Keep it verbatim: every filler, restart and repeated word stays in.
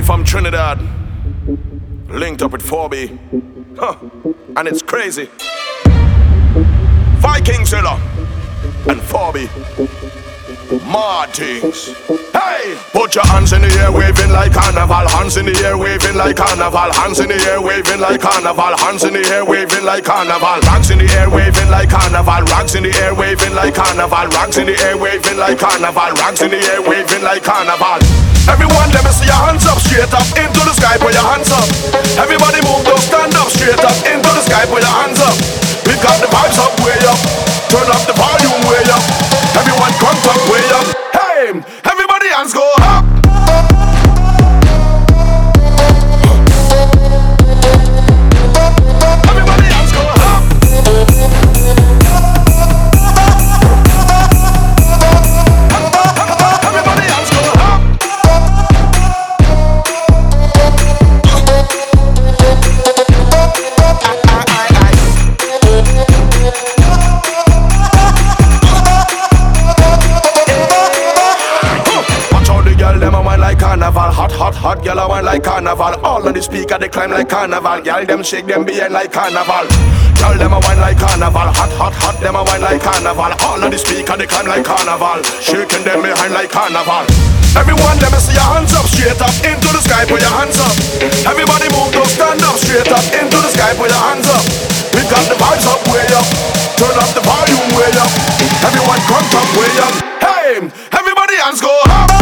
from Trinidad, linked up with four B, huh. And it's crazy. Viking Zilla and four B, Martins. Hey, put your hands in the air, waving like carnival. Hands in the air, waving like carnival. Hands in the air, waving like carnival. Hands in the air, waving like carnival. Rags in the air, waving like carnival. Rags in the air, waving like carnival. Rags in the air, waving like carnival. Rags in the air, waving like carnival. Everyone, let me see your hands up, straight up into the sky. Put your hands up. Everybody move, don't stand up, straight up into the sky. Put your hands up. We got the vibes up, way up. Turn up the volume, way up. Everyone, come up, way up. Hey, everybody, hands go up. Everybody, hands go up. Everybody, hands go up. Them a wine like carnival, hot, hot, hot. Girl a wine like carnival. All of the speaker they climb like carnival. Girl them shake them behind like carnival. Girl them a wine like carnival, hot, hot, hot. Them a wine like carnival. All of the speaker they climb like carnival, shaking them behind like carnival. Everyone let me see your hands up, straight up into the sky. Put your hands up. Everybody move, don't stand up, straight up into the sky. Put your hands up. We got the vibes up, way up. Turn up the volume, way up. Everyone come up, way up. Hey, everybody hands go up.